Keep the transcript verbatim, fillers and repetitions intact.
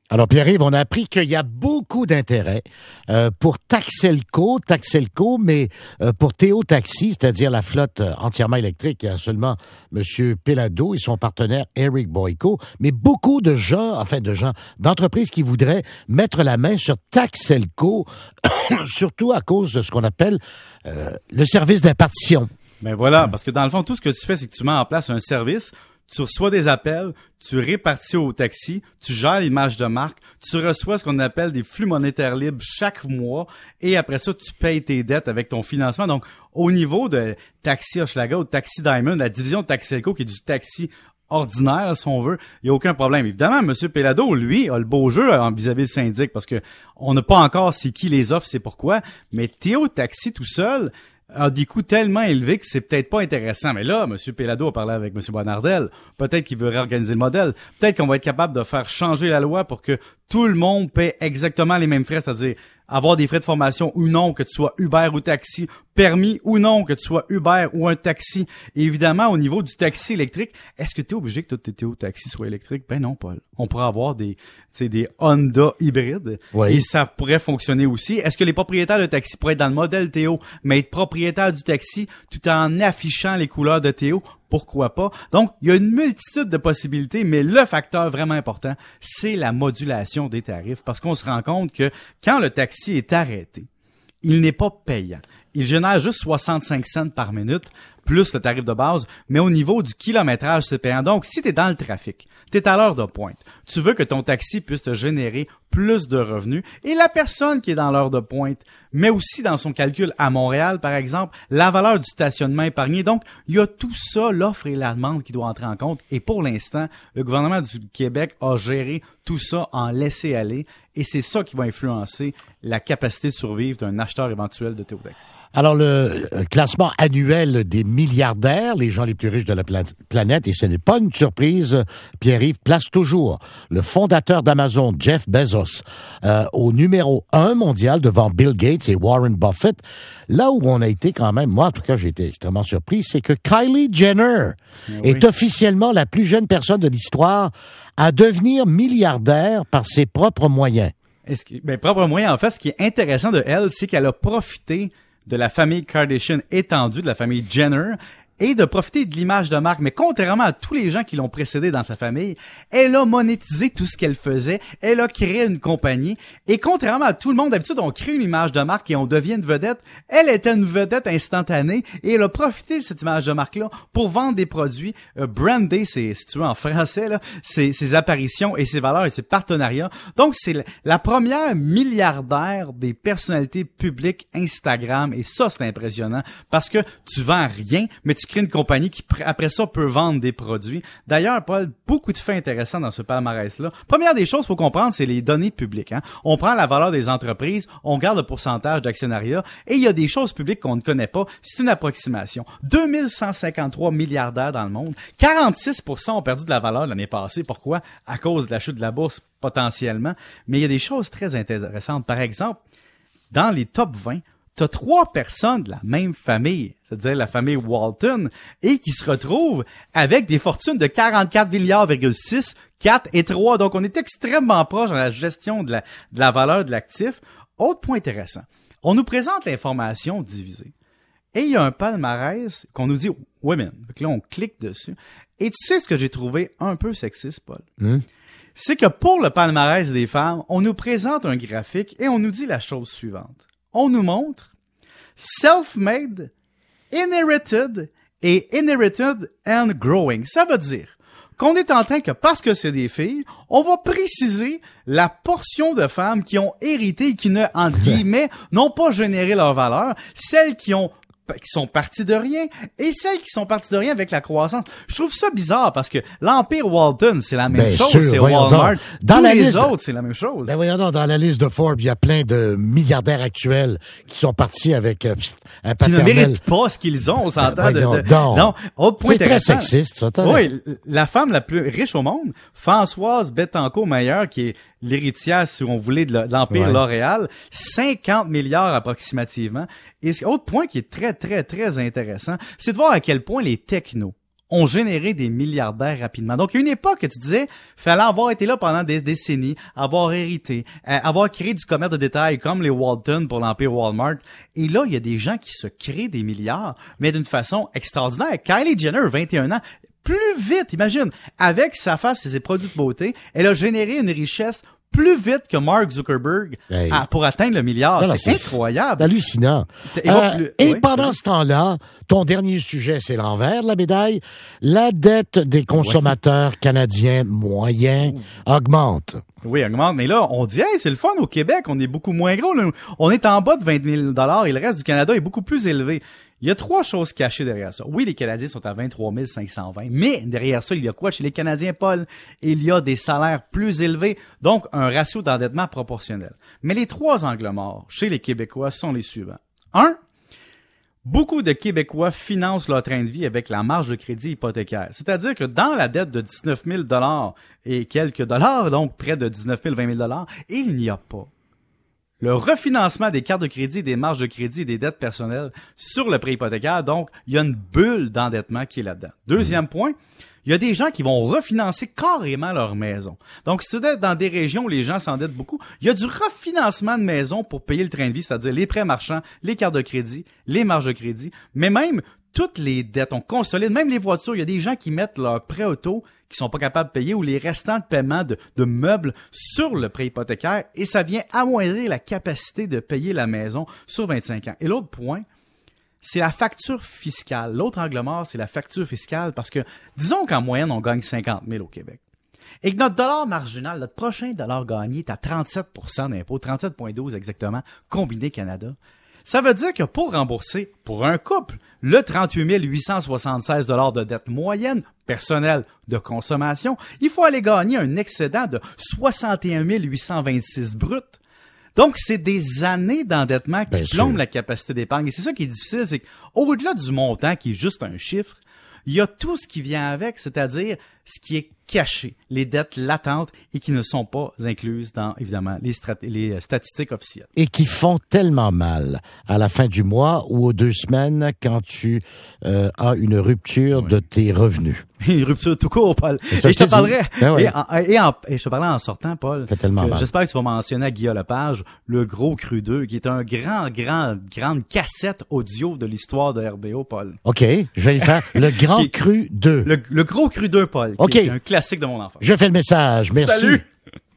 Alors, Pierre-Yves, on a appris qu'il y a beaucoup d'intérêt euh, pour Taxelco, Taxelco, mais euh, pour Théo Taxi, c'est-à-dire la flotte euh, entièrement électrique, il y a seulement M. Pelado et son partenaire Eric Boyko, mais beaucoup de gens, enfin de gens, d'entreprises qui voudraient mettre la main sur Taxelco, surtout à cause de ce qu'on appelle euh, le service d'impartition. Ben voilà, parce que dans le fond, tout ce que tu fais, c'est que tu mets en place un service. Tu reçois des appels, tu répartis au taxi, tu gères l'image de marque, tu reçois ce qu'on appelle des flux monétaires libres chaque mois et après ça, tu payes tes dettes avec ton financement. Donc, au niveau de Taxi Hochelaga ou Taxi Diamond, la division de Taxelco qui est du taxi ordinaire, si on veut, il n'y a aucun problème. Évidemment, M. Pelado, lui, a le beau jeu en vis-à-vis du syndic parce que on n'a pas encore c'est qui les offre, c'est pourquoi, mais Théo Taxi tout seul a des coûts tellement élevés que c'est peut-être pas intéressant. Mais là, M. Pelado a parlé avec M. Bonardel. Peut-être qu'il veut réorganiser le modèle. Peut-être qu'on va être capable de faire changer la loi pour que tout le monde paie exactement les mêmes frais, c'est-à-dire avoir des frais de formation ou non, que tu sois Uber ou taxi, permis ou non, que tu sois Uber ou un taxi. Et évidemment, au niveau du taxi électrique, est-ce que tu es obligé que tous tes taxis soient électriques? Ben non, Paul. On pourrait avoir des, tu sais, des Honda hybrides. Oui. Et ça pourrait fonctionner aussi. Est-ce que les propriétaires de taxi pourraient être dans le modèle Théo, mais être propriétaires du taxi tout en affichant les couleurs de Théo? Pourquoi pas? Donc, il y a une multitude de possibilités, mais le facteur vraiment important, c'est la modulation des tarifs, parce qu'on se rend compte que quand le taxi est arrêté, il n'est pas payant. Il génère juste soixante-cinq cents par minute, plus le tarif de base, mais au niveau du kilométrage, c'est payant. Donc, si tu es dans le trafic, tu es à l'heure de pointe, tu veux que ton taxi puisse te générer plus de revenus, et la personne qui est dans l'heure de pointe, mais aussi dans son calcul à Montréal, par exemple, la valeur du stationnement épargné. Donc, il y a tout ça, l'offre et la demande qui doit entrer en compte. Et pour l'instant, le gouvernement du Québec a géré tout ça en laisser-aller, et c'est ça qui va influencer la capacité de survivre d'un acheteur éventuel de Théo Taxi. Alors, le classement annuel des milliardaires, les gens les plus riches de la planète, et ce n'est pas une surprise, Pierre-Yves, place toujours le fondateur d'Amazon, Jeff Bezos, euh, au numéro un mondial devant Bill Gates et Warren Buffett. Là où on a été quand même, moi en tout cas j'ai été extrêmement surpris, c'est que Kylie Jenner oui. est officiellement la plus jeune personne de l'histoire à devenir milliardaire par ses propres moyens. Est-ce que, ben, propres moyens, en fait, ce qui est intéressant de elle, c'est qu'elle a profité de la famille Kardashian étendue, de la famille Jenner, et de profiter de l'image de marque. Mais contrairement à tous les gens qui l'ont précédée dans sa famille, elle a monétisé tout ce qu'elle faisait, elle a créé une compagnie, et contrairement à tout le monde, d'habitude, on crée une image de marque et on devient une vedette. Elle était une vedette instantanée, et elle a profité de cette image de marque-là pour vendre des produits, euh, brander, c'est, si tu veux, en français, là, ses, ses apparitions et ses valeurs et ses partenariats. Donc, c'est la, la première milliardaire des personnalités publiques Instagram, et ça, c'est impressionnant, parce que tu vends rien, mais tu crée une compagnie qui, après ça, peut vendre des produits. D'ailleurs, Paul, beaucoup de faits intéressants dans ce palmarès-là. Première des choses, il faut comprendre, c'est les données publiques. Hein. On prend la valeur des entreprises, on regarde le pourcentage d'actionnariat, et il y a des choses publiques qu'on ne connaît pas. C'est une approximation. deux mille cent cinquante-trois milliardaires dans le monde. quarante-six pour cent ont perdu de la valeur l'année passée. Pourquoi? À cause de la chute de la bourse, potentiellement. Mais il y a des choses très intéressantes. Par exemple, dans les top vingt, tu as trois personnes de la même famille, c'est-à-dire la famille Walton, et qui se retrouvent avec des fortunes de quarante-quatre milliards virgule six, quatre et trois. Donc, on est extrêmement proche dans la gestion de la, de la valeur de l'actif. Autre point intéressant, on nous présente l'information divisée. Et il y a un palmarès qu'on nous dit « Women ». Donc là, on clique dessus. Et tu sais ce que j'ai trouvé un peu sexiste, Paul? Mm. C'est que pour le palmarès des femmes, on nous présente un graphique et on nous dit la chose suivante. On nous montre self-made, inherited et inherited and growing. Ça veut dire qu'on est en train que, parce que c'est des filles, on va préciser la portion de femmes qui ont hérité et qui ne, entre guillemets, n'ont pas généré leur valeur, celles qui ont qui sont partis de rien, et celles qui sont parties de rien avec la croissance. Je trouve ça bizarre, parce que l'Empire Walton, c'est la même ben chose, sûr, c'est Walmart. Dans Tous la les liste, autres, c'est la même chose. Ben voyons donc, dans la liste de Forbes, il y a plein de milliardaires actuels qui sont partis avec euh, un paternel. Qui ne méritent pas ce qu'ils ont, on s'entend. Ben, de, de... Non, autre point c'est très sexiste, ça. Oui, la femme la plus riche au monde, Françoise Bettencourt-Meyer, qui est l'héritière, si on voulait, de l'Empire ouais. L'Oréal, cinquante milliards approximativement. Et autre point qui est très, très, très intéressant, c'est de voir à quel point les technos ont généré des milliardaires rapidement. Donc, il y a une époque que tu disais, fallait avoir été là pendant des décennies, avoir hérité, euh, avoir créé du commerce de détail comme les Walton pour l'empire Walmart. Et là, il y a des gens qui se créent des milliards, mais d'une façon extraordinaire. Kylie Jenner, vingt et un ans, plus vite, imagine, avec sa face et ses produits de beauté, elle a généré une richesse plus vite que Mark Zuckerberg hey. à, pour atteindre le milliard. Non, c'est, c'est incroyable. Hallucinant. Et, euh, le, et oui, pendant oui. ce temps-là, ton dernier sujet, c'est l'envers de la médaille. La dette des consommateurs oui. canadiens moyens Ouh. augmente. Oui, augmente. Mais là, on dit, hey, c'est le fun au Québec, on est beaucoup moins gros. Là. On est en bas de vingt mille dollars et le reste du Canada est beaucoup plus élevé. Il y a trois choses cachées derrière ça. Oui, les Canadiens sont à vingt-trois mille cinq cent vingt, mais derrière ça, il y a quoi chez les Canadiens, Paul? Il y a des salaires plus élevés, donc un ratio d'endettement proportionnel. Mais les trois angles morts chez les Québécois sont les suivants. Un, beaucoup de Québécois financent leur train de vie avec la marge de crédit hypothécaire. C'est-à-dire que dans la dette de dix-neuf mille dollars et quelques dollars, donc près de dix-neuf mille, vingt mille dollars, il n'y a pas le refinancement des cartes de crédit, des marges de crédit et des dettes personnelles sur le prêt hypothécaire. Donc, il y a une bulle d'endettement qui est là-dedans. Deuxième point, il y a des gens qui vont refinancer carrément leur maison. Donc, si tu es dans des régions où les gens s'endettent beaucoup, il y a du refinancement de maison pour payer le train de vie, c'est-à-dire les prêts marchands, les cartes de crédit, les marges de crédit, mais même toutes les dettes. On consolide, même les voitures. Il y a des gens qui mettent leurs prêts auto qui sont pas capables de payer ou les restants de paiement de, de meubles sur le prêt hypothécaire et ça vient amoindrir la capacité de payer la maison sur vingt-cinq ans. Et l'autre point, c'est la facture fiscale. L'autre angle mort, c'est la facture fiscale parce que disons qu'en moyenne, on gagne cinquante mille au Québec. Et que notre dollar marginal, notre prochain dollar gagné est à trente-sept pour cent d'impôt, trente-sept virgule douze exactement, combiné Canada. Ça veut dire que pour rembourser, pour un couple, le trente-huit mille huit cent soixante-seize dollars de dette moyenne personnelle de consommation, il faut aller gagner un excédent de soixante et un mille huit cent vingt-six brut. Donc, c'est des années d'endettement qui Bien plombent sûr. La capacité d'épargne. Et c'est ça qui est difficile, c'est qu'au-delà du montant qui est juste un chiffre, il y a tout ce qui vient avec, c'est-à-dire ce qui est caché, les dettes latentes et qui ne sont pas incluses dans, évidemment, les, strat- les statistiques officielles. Et qui font tellement mal à la fin du mois ou aux deux semaines quand tu euh, as une rupture oui. de tes revenus. Une rupture tout court, Paul. Et je te parlerai, ben oui. et, en, et, en, et je te parlais en sortant, Paul. Fait tellement que, mal. J'espère que tu vas mentionner à Guillaume Lepage le Gros Cru deux, qui est un grand, grand, grande cassette audio de l'histoire de R B O, Paul. OK, je vais le faire. Le Grand Cru deux. Le, le Gros Cru deux, Paul. OK. Qui est un classique de mon enfance. Je fais le message. Merci. Salut!